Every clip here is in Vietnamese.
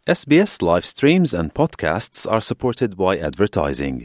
SBS live streams and podcasts are supported by advertising.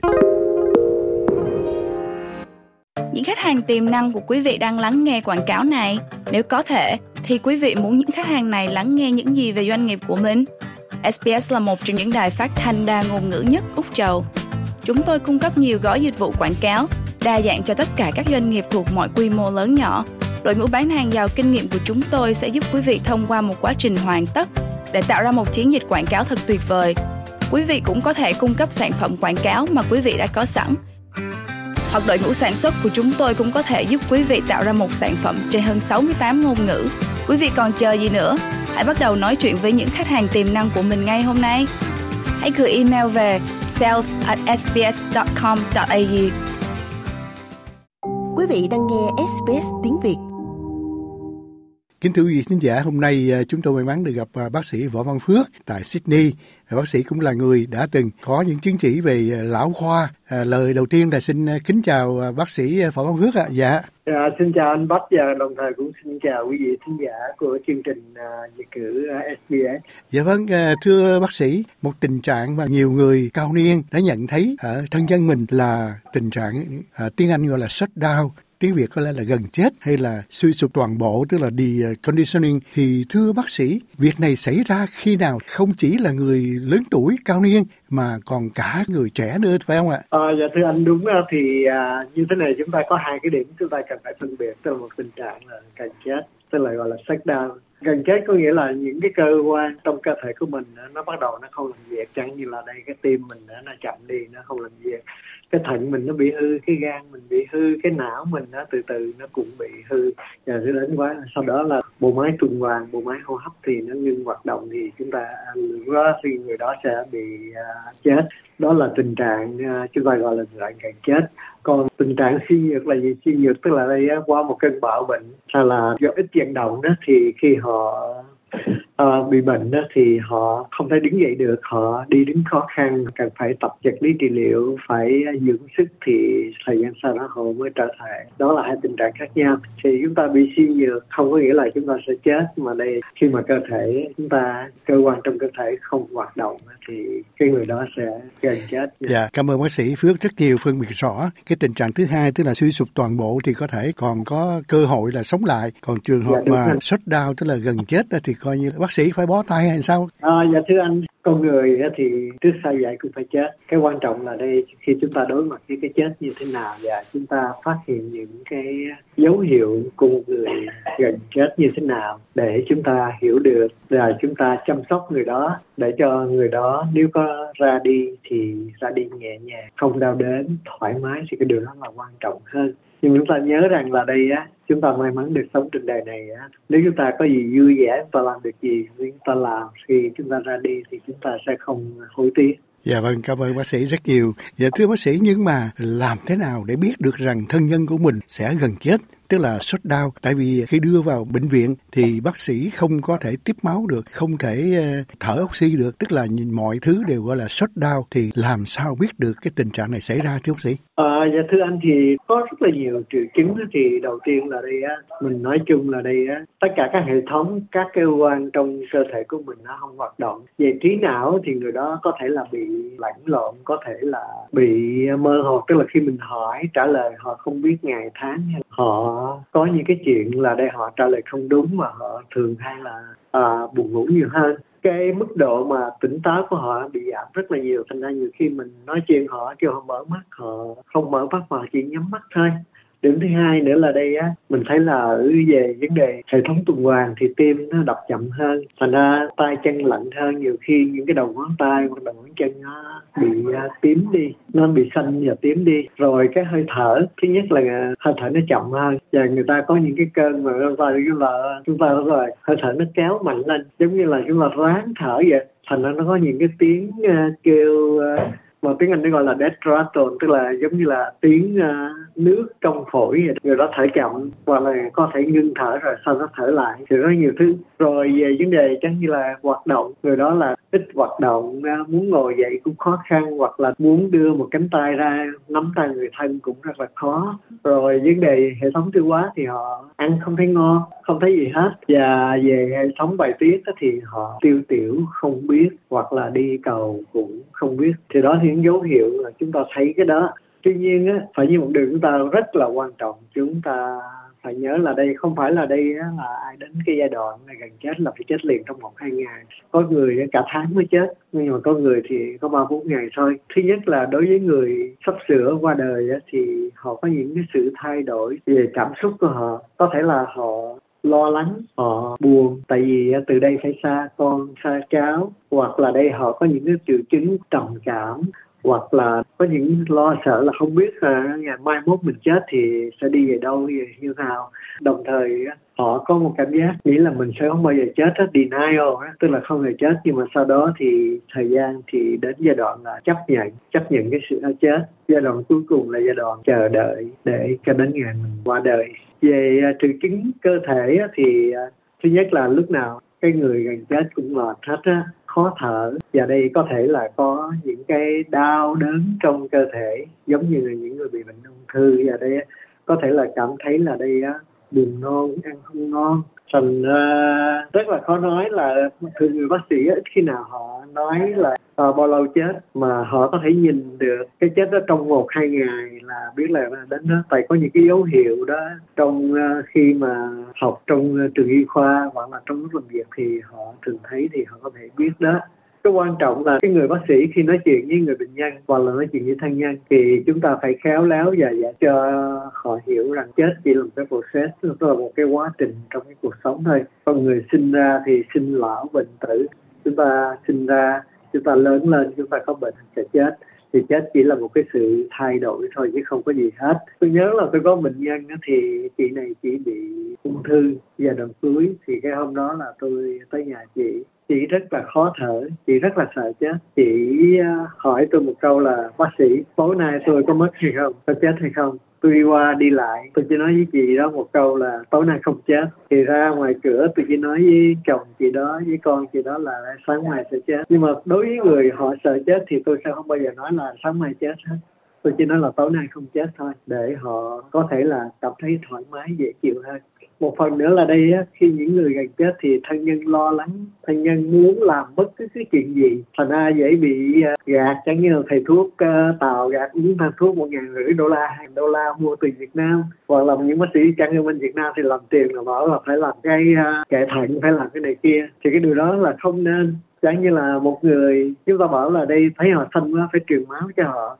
Những khách hàng tiềm năng của quý vị đang lắng nghe quảng cáo này. Nếu có thể, thì quý vị muốn những khách hàng này lắng nghe những gì về doanh nghiệp của mình? SBS là một trong những đài phát thanh đa ngôn ngữ nhất Úc Châu. Chúng tôi cung cấp nhiều gói dịch vụ quảng cáo, đa dạng cho tất cả các doanh nghiệp thuộc mọi quy mô lớn nhỏ. Đội ngũ bán hàng giàu kinh nghiệm của chúng tôi sẽ giúp quý vị thông qua một quá trình hoàn tất để tạo ra một chiến dịch quảng cáo thật tuyệt vời. Quý vị cũng có thể cung cấp sản phẩm quảng cáo mà quý vị đã có sẵn. Hoặc đội ngũ sản xuất của chúng tôi cũng có thể giúp quý vị tạo ra một sản phẩm trên hơn 68 ngôn ngữ. Quý vị còn chờ gì nữa? Hãy bắt đầu nói chuyện với những khách hàng tiềm năng của mình ngay hôm nay. Hãy gửi email về sales@sbs.com.au. Quý vị đang nghe SBS tiếng Việt. Kính thưa quý vị khán giả, hôm nay chúng tôi may mắn được gặp bác sĩ Võ Văn Phước tại Sydney. Bác sĩ cũng là người đã từng có những chứng chỉ về lão khoa. Lời đầu tiên là xin kính chào bác sĩ Võ Văn Phước ạ. Dạ. Xin chào anh Bách và đồng thời cũng xin chào quý vị khán giả của chương trình Việt ngữ SBS. Dạ vâng, thưa bác sĩ, một tình trạng mà nhiều người cao niên đã nhận thấy ở thân nhân mình là tình trạng tiếng Anh gọi là shutdown, tiếng Việt có lẽ là gần chết hay là suy sụp toàn bộ, tức là deconditioning. Thì thưa bác sĩ, việc này xảy ra khi nào? Không chỉ là người lớn tuổi cao niên mà còn cả người trẻ nữa, phải không ạ? Dạ thưa anh, đúng thì như thế này, chúng ta có hai cái điểm chúng ta cần phải phân biệt. Tức là một tình trạng là gần chết, tức là gọi là shutdown. Gần chết có nghĩa là những cái cơ quan trong cơ thể của mình nó bắt đầu nó không làm việc, chẳng như là đây cái tim mình nó chậm đi, nó không làm việc, cái thận mình nó bị hư, cái gan mình bị hư, cái não mình nó từ từ nó cũng bị hư, và sẽ đến quá sau đó là bộ máy tuần hoàn, bộ máy hô hấp thì nó ngưng hoạt động, thì chúng ta lúc đó thì người đó sẽ bị chết. Đó là tình trạng chúng ta gọi là tình trạng gần chết. Còn tình trạng suy nhược là gì? Suy nhược tức là đây qua một cơn bạo bệnh hay là do ít vận động đó, thì khi họ bị bệnh đó thì họ không thể đứng dậy được, họ đi đứng khó khăn, cần phải tập vật lý trị liệu, phải dưỡng sức, thì thời gian sau đó họ mới trở lại. Đó là hai tình trạng khác nhau. Thì chúng ta bị suy nhược không có nghĩa là chúng ta sẽ chết, mà đây khi mà cơ thể chúng ta, cơ quan trong cơ thể không hoạt động thì cái người đó sẽ gần chết. Dạ, cảm ơn bác sĩ Phước rất nhiều, phân biệt rõ. Cái tình trạng thứ hai tức là suy sụp toàn bộ thì có thể còn có cơ hội là sống lại. Còn trường hợp mà shutdown tức là gần chết thì coi như bác sĩ phải bó tay hay sao? Dạ thưa anh, con người thì trước sau vậy cũng phải chết. Cái quan trọng là đây, khi chúng ta đối mặt với cái chết như thế nào và chúng ta phát hiện những cái dấu hiệu của một người gần chết như thế nào để chúng ta hiểu được, và chúng ta chăm sóc người đó để cho người đó nếu có ra đi thì ra đi nhẹ nhàng, không đau đớn, thoải mái, thì cái điều đó là quan trọng hơn. Nhưng chúng ta nhớ rằng là đây chúng ta may mắn được sống trên đời này nếu chúng ta có gì vui vẻ, chúng ta làm được gì chúng ta làm, khi chúng ta ra đi thì chúng ta sẽ không hối tiếc. Dạ vâng, cảm ơn bác sĩ rất nhiều. Dạ thưa bác sĩ, nhưng mà làm thế nào để biết được rằng thân nhân của mình sẽ gần chết, tức là shutdown? Tại vì khi đưa vào bệnh viện thì bác sĩ không có thể tiếp máu được, không thể thở oxy được, tức là mọi thứ đều gọi là shutdown. Thì làm sao biết được cái tình trạng này xảy ra thưa bác sĩ? Dạ thưa anh, thì có rất là nhiều triệu chứng. Thì đầu tiên là đây mình nói chung là đây tất cả các hệ thống, các cơ quan trong cơ thể của mình nó không hoạt động. Về trí não thì người đó có thể là bị lẫn lộn, có thể là bị mơ hồ, tức là khi mình hỏi trả lời họ không biết ngày tháng, họ có những cái chuyện là đây họ trả lời không đúng, mà họ thường hay là buồn ngủ nhiều hơn. Cái mức độ mà tỉnh táo của họ bị giảm rất là nhiều, thành ra nhiều khi mình nói chuyện họ kêu họ mở mắt, họ không mở mắt mà chỉ nhắm mắt thôi. Điểm thứ hai nữa là đây mình thấy là về vấn đề hệ thống tuần hoàn thì tim nó đập chậm hơn, thành ra tay chân lạnh hơn, nhiều khi những cái đầu ngón tay hoặc đầu ngón chân nó bị tím đi, nó bị xanh và tím đi. Rồi cái hơi thở, thứ nhất là hơi thở nó chậm hơn, và người ta có những cái cơn mà chúng ta rồi hơi thở nó kéo mạnh lên, giống như là chúng ta ráng thở vậy, thành ra nó có những cái tiếng kêu mà tiếng Anh nó gọi là death rattle, tức là giống như là tiếng nước trong phổi vậy. Người đó thở chậm hoặc là có thể ngưng thở rồi sau đó thở lại, thì rất nhiều thứ. Rồi về vấn đề chẳng như là hoạt động, người đó là ít hoạt động, muốn ngồi dậy cũng khó khăn, hoặc là muốn đưa một cánh tay ra nắm tay người thân cũng rất là khó. Rồi vấn đề hệ thống tiêu hóa thì họ ăn không thấy ngon, không thấy gì hết. Và về hệ thống bài tiết thì họ tiêu tiểu không biết, hoặc là đi cầu cũng không biết. Thì đó thì những dấu hiệu là chúng ta thấy cái đó. Tuy nhiên phải như một điều chúng ta rất là quan trọng, chúng ta phải nhớ là đây không phải là đây là ai đến cái giai đoạn này gần chết là phải chết liền trong 1-2 ngày. Có người cả tháng mới chết, nhưng mà có người thì có 3-4 ngày thôi. Thứ nhất là đối với người sắp sửa qua đời thì họ có những cái sự thay đổi về cảm xúc của họ. Có thể là họ lo lắng, họ buồn tại vì từ đây phải xa con, xa cháu, hoặc là đây họ có những cái triệu chứng trầm cảm, hoặc là có những lo sợ là không biết ngày mai mốt mình chết thì sẽ đi về đâu, như thế nào. Đồng thời họ có một cảm giác nghĩ là mình sẽ không bao giờ chết, denial, tức là không hề chết. Nhưng mà sau đó thì thời gian thì đến giai đoạn là chấp nhận cái sự chết. Giai đoạn cuối cùng là giai đoạn chờ đợi để cho đến ngày mình qua đời. Về triệu chứng cơ thể thì thứ nhất là lúc nào cái người gần chết cũng mệt hết khó thở, và đây có thể là có những cái đau đớn trong cơ thể giống như là những người bị bệnh ung thư, và đây có thể là cảm thấy là đây buồn nôn, ăn không ngon. Thành rất là khó nói, là thường người bác sĩ ít khi nào họ nói là bao lâu chết, mà họ có thể nhìn được cái chết đó trong 1-2 ngày là biết là đến đó. Tại có những cái dấu hiệu đó trong khi mà học trong trường y khoa hoặc là trong lúc làm việc thì họ thường thấy, thì họ có thể biết đó. Cái quan trọng là cái người bác sĩ khi nói chuyện với người bệnh nhân hoặc là nói chuyện với thân nhân thì chúng ta phải khéo léo và giải cho họ hiểu rằng chết chỉ là một cái process, nó là một cái quá trình trong cái cuộc sống thôi. Con người sinh ra thì sinh lão bệnh tử, chúng ta sinh ra, chúng ta lớn lên, chúng ta có bệnh sẽ chết. Thì chết chỉ là một cái sự thay đổi thôi chứ không có gì hết. Tôi nhớ là tôi có bệnh nhân thì chị này chỉ bị ung thư giai đoạn cuối, thì cái hôm đó là tôi tới nhà chị rất là khó thở, chị rất là sợ chết. Chị hỏi tôi một câu là: bác sĩ, tối nay tôi có mất hay không, có chết hay không? Tôi đi qua đi lại, tôi chỉ nói với chị đó một câu là tối nay không chết. Thì ra ngoài cửa tôi chỉ nói với chồng chị đó, với con chị đó là sáng mai sẽ chết. Nhưng mà đối với người họ sợ chết thì tôi sẽ không bao giờ nói là sáng mai chết hết. Tôi chỉ nói là tối nay không chết thôi, để họ có thể là cảm thấy thoải mái, dễ chịu hơn. Một phần nữa là đây khi những người gần chết thì thân nhân lo lắng, thân nhân muốn làm bất cứ cái chuyện gì, thành ra dễ bị gạt. Chẳng như là thầy thuốc Tàu gạt uống thang thuốc $1,500, $2,000 mua từ Việt Nam, hoặc là những bác sĩ chẳng như bên Việt Nam thì làm tiền là bảo là phải làm cái kệ thận, phải làm cái này kia, thì cái điều đó là không nên. Chẳng như là một người chúng ta bảo là đây thấy họ xanh quá phải truyền máu cho họ.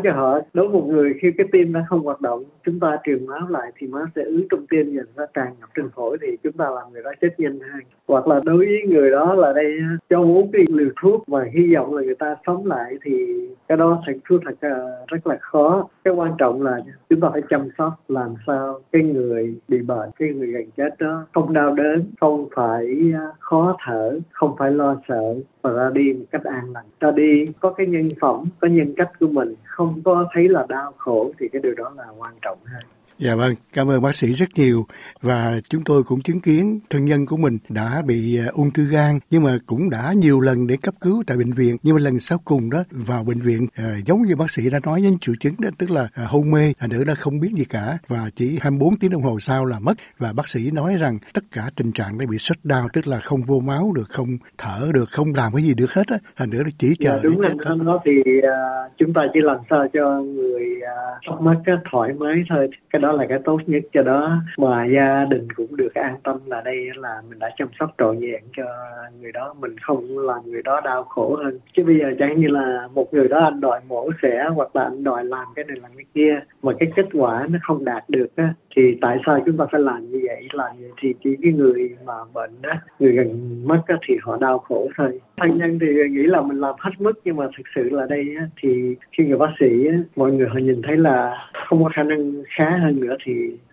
Đối với một người khi cái tim đã không hoạt động, chúng ta truyền máu lại thì máu sẽ ứ trong tim và nó tràn ngập trên phổi, thì chúng ta làm người đó chết nhanh hơn. Hoặc là đối với người đó là đây cho uống cái liều thuốc và hy vọng là người ta sống lại, thì cái đó thật rất là khó. Cái quan trọng là chúng ta phải chăm sóc làm sao cái người bị bệnh, cái người gần chết đó không đau đớn, không phải khó thở, không phải lo sợ, và ra đi một cách an lành. Ra đi có cái nhân phẩm, có nhân cách của mình, không có thấy là đau khổ, thì cái điều đó là quan trọng hơn. Dạ vâng, cảm ơn bác sĩ rất nhiều. Và chúng tôi cũng chứng kiến thân nhân của mình đã bị ung thư gan, nhưng mà cũng đã nhiều lần để cấp cứu tại bệnh viện. Nhưng mà lần sau cùng đó vào bệnh viện giống như bác sĩ đã nói đến triệu chứng đó, tức là hôn mê, nữa đó không biết gì cả, và chỉ 24 tiếng đồng hồ sau là mất. Và bác sĩ nói rằng tất cả tình trạng đã bị shutdown, tức là không vô máu được, không thở được, không làm cái gì được hết á. Thành nữa chỉ chờ. Đúng là đó thì chúng ta chỉ làm sao cho người sắp mất thoải mái thôi. Cái đó là cái tốt nhất, cho đó mà gia đình cũng được an tâm là đây là mình đã chăm sóc trọn vẹn cho người đó, mình không làm người đó đau khổ hơn. Chứ bây giờ chẳng như là một người đó anh đòi mổ xẻ, hoặc là anh đòi làm cái này làm cái kia, mà cái kết quả nó không đạt được á, thì tại sao chúng ta phải làm như vậy? Làm vậy thì chỉ cái người mà bệnh đó, người gần mất á, thì họ đau khổ thôi. Thân nhân thì nghĩ là mình làm hết mức, nhưng mà thực sự là đây á, thì khi người bác sĩ á, mọi người họ nhìn thấy là không có khả năng khá hơn nữa thì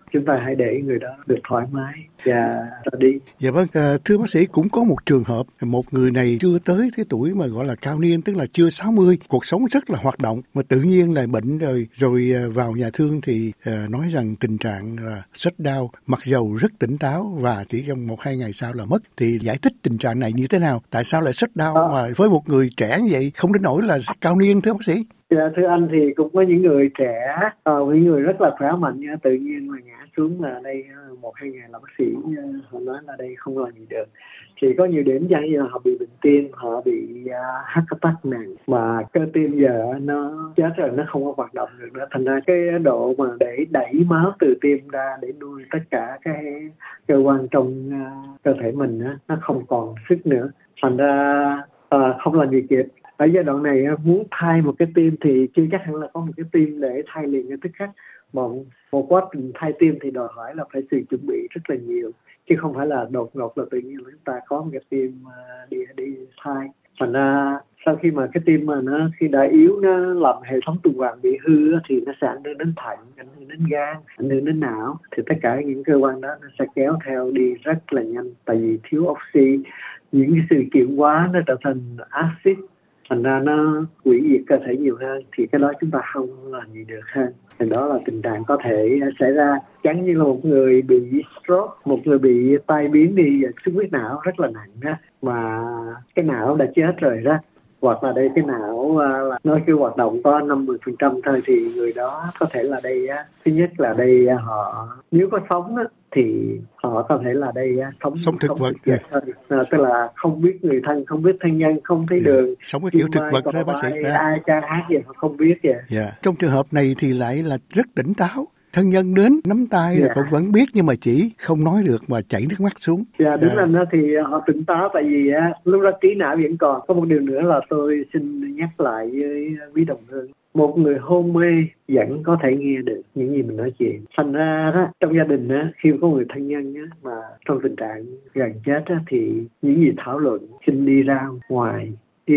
chúng ta hãy để người đó được thoải mái và ra đi. Dạ vâng, thưa bác sĩ, cũng có một trường hợp, một người này chưa tới cái tuổi mà gọi là cao niên, tức là chưa 60, cuộc sống rất là hoạt động, mà tự nhiên lại bệnh rồi vào nhà thương thì nói rằng tình trạng là shutdown, mặc dầu rất tỉnh táo và chỉ trong 1-2 ngày sau là mất. Thì giải thích tình trạng này như thế nào? Tại sao lại shutdown mà với một người trẻ như vậy không đến nỗi là cao niên, thưa bác sĩ? Dạ, thưa anh, thì cũng có những người trẻ, những người rất là khỏe mạnh nha, tự nhiên là ngã xuống là đây 1-2 ngày là bác sĩ họ nói là đây không làm gì được. Thì có nhiều điểm chẳng như là họ bị bệnh tim, họ bị heart attack nặng, mà cơ tim giờ nó chết rồi, nó không có hoạt động được nữa. Thành ra cái độ mà để đẩy máu từ tim ra để nuôi tất cả cái cơ quan trong cơ thể mình nó không còn sức nữa. Thành ra không làm gì kịp. Ở giai đoạn này muốn thay một cái tim thì chưa chắc hẳn là có một cái tim để thay liền ngay tức khắc. Một quá trình thay tim thì đòi hỏi là phải sự chuẩn bị rất là nhiều, chứ không phải là đột ngột là tự nhiên là chúng ta có một cái tim đi thay. Thành ra sau khi mà cái tim mà nó khi đã yếu, nó làm hệ thống tuần hoàn bị hư thì nó sẽ ảnh hưởng đến thận, ảnh hưởng đến gan, ảnh hưởng đến não, thì tất cả những cơ quan đó nó sẽ kéo theo đi rất là nhanh, tại vì thiếu oxy, những cái sự chuyển hóa nó trở thành axit, thành ra nó hủy diệt cơ thể nhiều hơn, thì cái đó chúng ta không làm gì được hơn. Thì đó là tình trạng có thể xảy ra. Chẳng như là một người bị stroke, một người bị tai biến đi xuất huyết não rất là nặng á, mà cái não đã chết rồi đó, hoặc là đây cái não là nói cái hoạt động có 50% thôi, thì người đó có thể là đây thứ nhất là đây họ nếu có sống á, thì họ có thể là đây sống thực vật, tức là không biết người thân, không biết thân nhân, không thấy đường, sống cái kiểu thực vật đó bác sĩ. Ai cha hát gì họ không biết vậy. Trong trường hợp này thì lại là rất tỉnh táo, thân nhân đến nắm tay là cũng vẫn biết, nhưng mà chỉ không nói được mà chảy nước mắt xuống. Đúng là thì họ tỉnh táo, tại vì lúc đó trí não vẫn còn. Có một điều nữa là tôi xin nhắc lại với quý đồng hương, một người hôn mê vẫn có thể nghe được những gì mình nói chuyện. Thành ra đó, trong gia đình khi có người thân nhân mà trong tình trạng gần chết thì những gì thảo luận, xin đi ra ngoài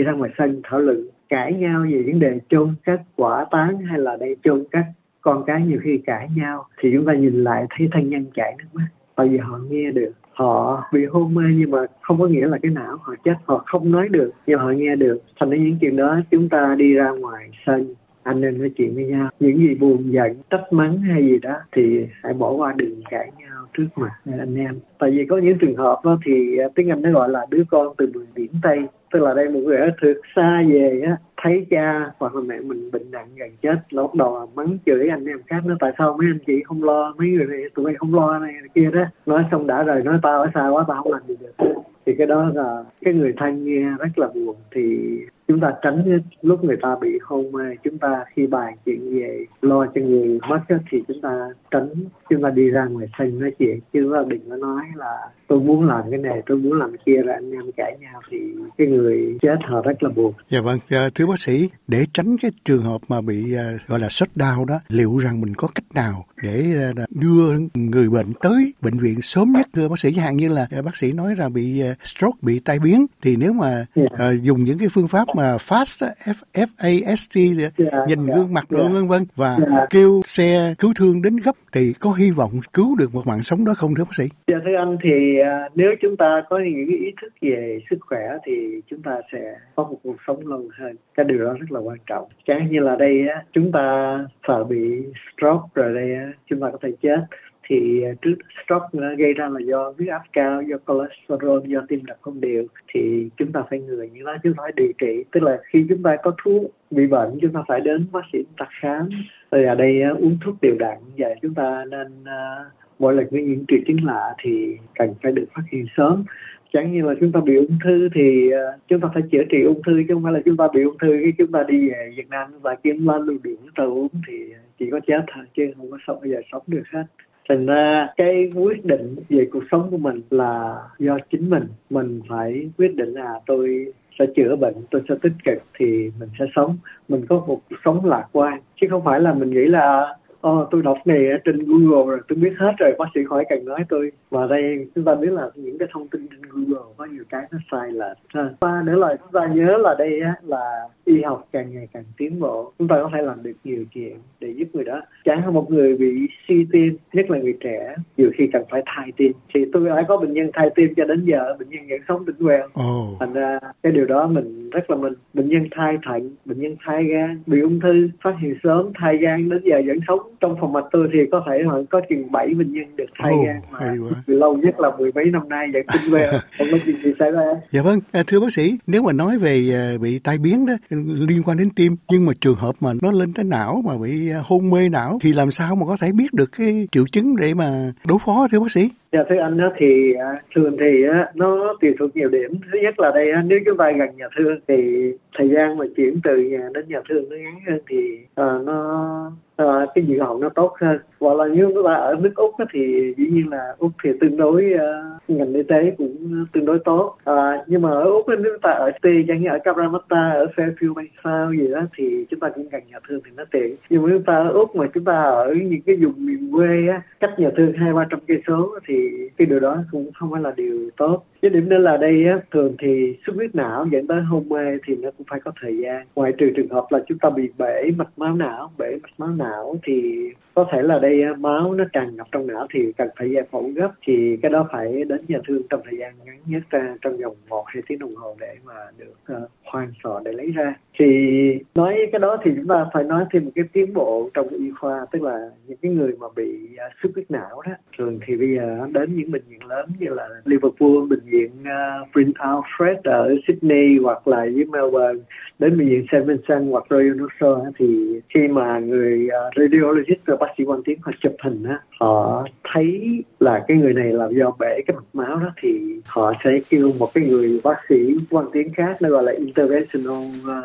sân thảo luận, cãi nhau về vấn đề chôn cất quả táng hay là đây chôn cất con cái. Nhiều khi cãi nhau thì chúng ta nhìn lại thấy thân nhân chảy nước mắt, tại vì họ nghe được. Họ bị hôn mê nhưng mà không có nghĩa là cái não họ chết, họ không nói được nhưng họ nghe được. Thành ra những chuyện đó chúng ta đi ra ngoài sân, anh em nói chuyện với nhau, những gì buồn giận, trách mắng hay gì đó thì hãy bỏ qua, đừng cãi nhau trước mặt anh em. Tại vì có những trường hợp đó thì tiếng Anh nó gọi là đứa con từ bờ biển Tây, tức là đây một người ở thực xa về thấy cha hoặc là mẹ mình bệnh nặng gần chết, là bắt đầu mắng chửi anh em khác, nó tại sao mấy anh chị không lo, mấy người này tụi bay không lo này kia đó. Nói xong đã rồi nói tao ở xa quá, tao không làm gì được. Thì cái đó là cái người thân nghe rất là buồn. Thì chúng ta tránh lúc người ta bị hôn mê, chúng ta khi bàn chuyện về lo cho người mất thì chúng ta tránh, chúng ta đi ra ngoài sân nói chuyện, chứ đừng có nói là tôi muốn làm cái này, tôi muốn làm cái kia rồi anh em cãi nhau, thì cái người chết họ rất là buồn. Dạ vâng, thưa bác sĩ, để tránh cái trường hợp mà bị gọi là shutdown đó, liệu rằng mình có cách nào để đưa người bệnh tới bệnh viện sớm nhất, thưa bác sĩ? Chẳng hạn như là bác sĩ nói rằng bị stroke, bị tai biến, thì nếu mà dùng những cái phương pháp mà FAST, FAST, nhìn gương mặt rồi vân vân, và kêu xe cứu thương đến gấp, thì có hy vọng cứu được một mạng sống đó không, thưa bác sĩ? Dạ thưa anh, thì nếu chúng ta có những cái ý thức về sức khỏe thì chúng ta sẽ có một cuộc sống lâu hơn. Cái điều đó rất là quan trọng. Chẳng như là đây chúng ta sợ bị stroke rồi đây chúng ta có thể chết. Thì trước stroke nó gây ra là do huyết áp cao, do cholesterol, do tim đập không đều, thì chúng ta phải ngừa những đó, chúng ta phải điều trị. Tức là khi chúng ta có thuốc bị bệnh, chúng ta phải đến bác sĩ chúng ta khám. Rồi ở đây uống thuốc đều đặn, và chúng ta nên mỗi lần có những triệu chứng lạ thì cần phải được phát hiện sớm. Chẳng như là chúng ta bị ung thư thì chúng ta phải chữa trị ung thư, chứ không phải là chúng ta bị ung thư khi chúng ta đi về Việt Nam và kiếm lá lưu điện chúng ta uống thì chỉ có chết thôi, chứ không có bao giờ sống được hết. Thành ra cái quyết định về cuộc sống của mình là do chính mình phải quyết định là tôi sẽ chữa bệnh, tôi sẽ tích cực thì mình sẽ sống, mình có một cuộc sống lạc quan, chứ không phải là mình nghĩ là tôi đọc này trên Google rồi tôi biết hết rồi, bác sĩ khỏi cần nói tôi. Và đây chúng ta biết là những cái thông tin trên Google có nhiều cái nó sai lệch. Và nữa là chúng ta nhớ là đây là y học càng ngày càng tiến bộ, chúng ta có thể làm được nhiều chuyện để giúp người đó. Chẳng hạn một người bị suy tim, nhất là người trẻ, nhiều khi cần phải thay tim, thì tôi đã có bệnh nhân thay tim cho đến giờ bệnh nhân vẫn sống tỉnh quen. Thành ra cái điều đó mình rất là mừng. Bệnh nhân thay thận, bệnh nhân thay gan, bị ung thư phát hiện sớm, thay gan đến giờ vẫn sống. Trong phòng mạch tôi thì có thể có chừng 7 bệnh nhân được thay gan mà lâu nhất là 10 mấy năm nay vẫn tỉnh quen, không có chuyện gì xảy ra. Dạ vâng, thưa bác sĩ, nếu mà nói về bị tai biến đó liên quan đến tim, nhưng mà trường hợp mà nó lên tới não mà bị hôn mê não thì làm sao mà có thể biết được cái triệu chứng để mà đối phó, thưa bác sĩ? Dạ thưa anh đó, thì thường thì nó tùy thuộc nhiều điểm. Thứ nhất là đây, nếu chúng ta gần nhà thương thì thời gian mà chuyển từ nhà đến nhà thương nó ngắn hơn, thì cái dự hậu nó tốt hơn. Hoặc là như chúng ta ở nước Úc thì dĩ nhiên là Úc thì tương đối ngành y tế cũng tương đối tốt. Nhưng mà ở Úc nếu chúng ta ở City, chẳng như ở Cabramatta, ở Fairfield Bay South gì đó thì chúng ta cũng gần nhà thương thì nó tiện. Nhưng mà chúng ta ở Úc mà chúng ta ở những cái vùng miền quê cách nhà thương 200-300 cây số thì cái điều đó cũng không phải là điều tốt. Cái điểm nữa là đây thường thì xuất huyết não dẫn tới hôn mê thì nó cũng phải có thời gian. Ngoại trừ trường hợp là chúng ta bị bể mạch máu não thì có thể là đây máu nó tràn ngập trong não thì cần phải giải phẫu gấp, thì cái đó phải đến nhà thương trong thời gian ngắn nhất trong vòng 1-2 tiếng đồng hồ để mà được khoan sọ để lấy ra. Thì nói cái đó thì chúng ta phải nói thêm một cái tiến bộ trong y khoa, tức là những cái người mà bị xuất huyết não đó, thường thì bây giờ đến những bệnh viện lớn như là Liverpool, bệnh viện Prince Alfred ở Sydney hoặc là với Melbourne, đến bệnh viện St Vincent hoặc Royal North Shore, thì khi mà người radiologist và bác sĩ quan tiến họ chụp hình họ thấy là cái người này là do bể cái mạch máu đó, thì họ sẽ kêu một cái người bác sĩ quan tiến khác, nó gọi là interventional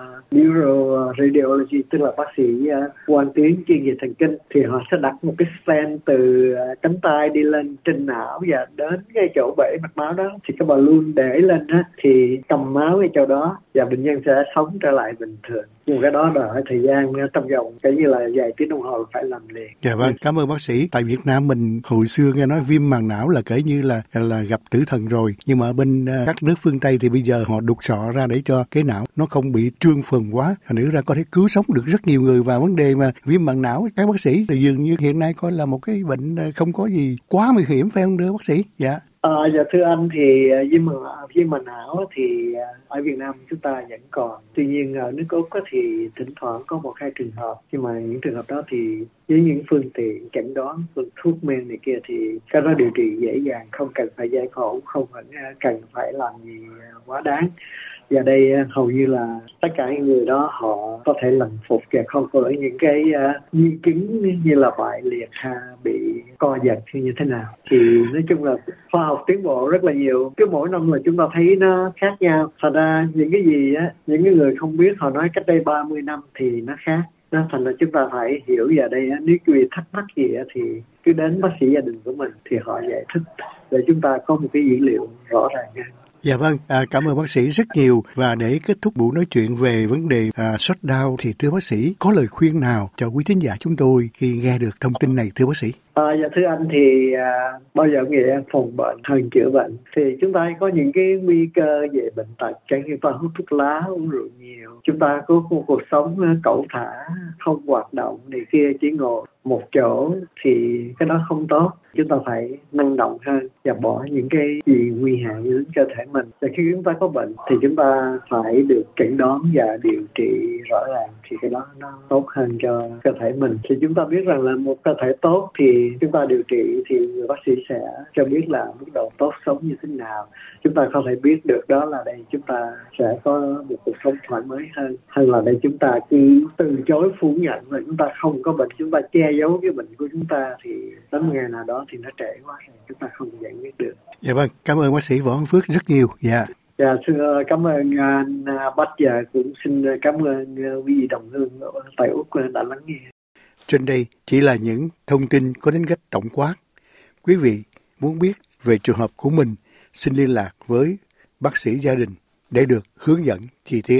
neuroradiology, tức là bác sĩ quan tiến chuyên về thần kinh, thì họ sẽ đặt một cái stent từ cánh tay đi lên trên não và đến cái chỗ bể mạch máu đó, thì cái balloon để lên thì cầm máu cái chỗ đó và bệnh nhân sẽ sống trở lại bình thường. Nhưng cái đó đòi hỏi thời gian trong vòng cái như là vài tiếng đồng hồ phải làm liền. Dạ vâng, cảm ơn bác sĩ. Tại Việt Nam mình hồi xưa nghe nói viêm màng não là kể như là gặp tử thần rồi, nhưng mà ở bên các nước phương Tây thì bây giờ họ đục sọ ra để cho cái não nó không bị trương phồng quá, thành nữ ra có thể cứu sống được rất nhiều người. Và vấn đề mà viêm màng não các bác sĩ thì dường như hiện nay coi là một cái bệnh không có gì quá nguy hiểm, phải không thưa bác sĩ? Dạ. Dạ thưa anh, thì viêm màng não thì ở Việt Nam chúng ta vẫn còn. Tuy nhiên ở nước Úc thì thỉnh thoảng có 1-2 trường hợp, nhưng mà những trường hợp đó thì với những phương tiện chẩn đoán, thuốc men này kia thì cái đó điều trị dễ dàng, không cần phải giải phẫu, không cần phải làm gì quá đáng. Và đây hầu như là tất cả những người đó họ có thể lần phục và không có những cái di chứng như là bại liệt, bị co giật hay như thế nào. Thì nói chung là khoa học tiến bộ rất là nhiều, cứ mỗi năm là chúng ta thấy nó khác nhau. Thành ra những cái gì những cái người không biết họ nói cách đây 30 năm thì nó khác. Nó thành là chúng ta phải hiểu vào đây, nếu quý vị thắc mắc gì thì cứ đến bác sĩ gia đình của mình thì họ giải thích để chúng ta có một cái dữ liệu rõ ràng hơn. Dạ vâng, cảm ơn bác sĩ rất nhiều. Và để kết thúc buổi nói chuyện về vấn đề shutdown thì thưa bác sĩ, có lời khuyên nào cho quý thính giả chúng tôi khi nghe được thông tin này thưa bác sĩ? Dạ thưa anh, thì bao giờ nghĩ phòng bệnh hơn chữa bệnh. Thì chúng ta có những cái nguy cơ về bệnh tật, chẳng như ta hút thuốc lá, uống rượu nhiều, chúng ta có một cuộc sống cẩu thả, không hoạt động này kia, chỉ ngồi một chỗ thì cái đó không tốt. Chúng ta phải năng động hơn và bỏ những cái gì nguy hại đến cơ thể mình. Và khi chúng ta có bệnh thì chúng ta phải được chẩn đoán và điều trị rõ ràng, thì cái đó nó tốt hơn cho cơ thể mình. Thì chúng ta biết rằng là một cơ thể tốt thì chúng ta điều trị thì người bác sĩ sẽ cho biết là mức độ tốt sống như thế nào. Chúng ta không thể biết được đó là đây chúng ta sẽ có một cuộc sống thoải mái hơn là đây chúng ta cứ từ chối phủ nhận là chúng ta không có bệnh, chúng ta che giấu cái bệnh của chúng ta, thì đến ngày nào đó thì nó trễ quá rồi chúng ta không giải quyết được. Dạ vâng, cảm ơn bác sĩ Võ Văn Phước rất nhiều. Dạ. Dạ, xin cảm ơn anh Bách, và cũng xin cảm ơn quý vị đồng hương tại Úc đã lắng nghe. Trên đây chỉ là những thông tin có tính cách tổng quát. Quý vị muốn biết về trường hợp của mình, xin liên lạc với bác sĩ gia đình để được hướng dẫn chi tiết.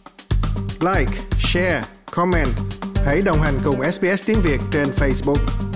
Like, share, comment. Hãy đồng hành cùng SBS tiếng Việt trên Facebook.